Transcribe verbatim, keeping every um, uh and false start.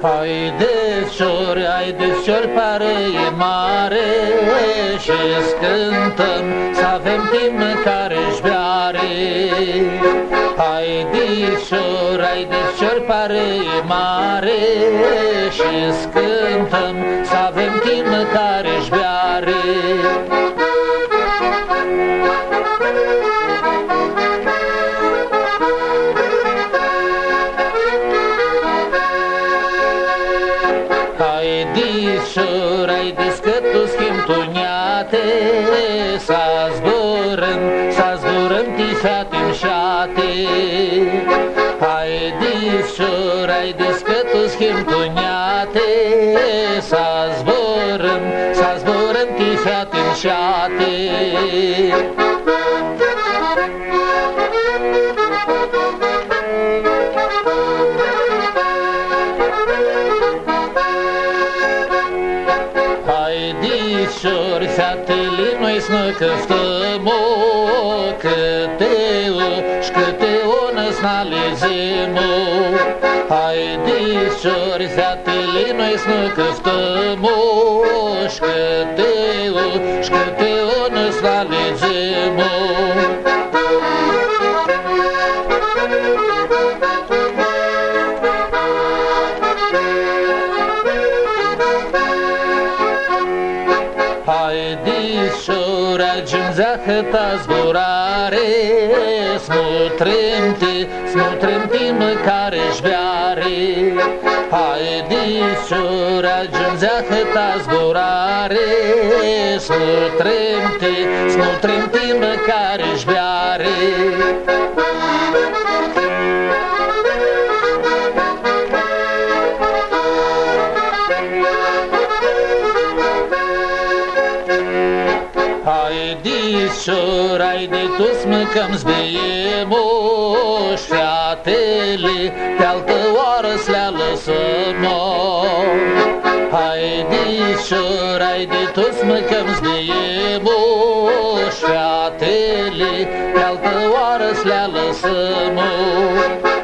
Haideți, ciori, haideți, ciori, pare e mare și-ți cântăm să avem timp care-și beare. Haideți, ciori, haideți, ciori, pare e mare și-ți cântăm să avem timp care-și beare. Haideți, ciori, haideți, că tu schimb tuniate, să zburăm, să zburăm tișate-n șate. Haideți, ciori, haideți, că tu schimb tuniate, să zburăm, să zburăm tișate-n șate. Haideți, ciori, fetele, noi-s ne câftăm o câte-o și câte-o ne-s n-alezem o. Haideți, ciori, fetele, noi-s ne câftăm o și câte-o și câte-o ne-s n-alezem o. Haideți, ciori, agem zahăta zburare, smutrem-te, smutrem-te măcare-și beare. Haideți, ciori, agem zahăta zburare, smutrem-te, smutrem-te măcare-și beare. Haideți, ciori, haideți, toți mâncăm, zbeiem o și fetele pe-altă oară să le lăsăm o. Haideți, ciori, haideți, toți mâncăm, zbeiem o și fetele pe-altă oară să le lăsăm o.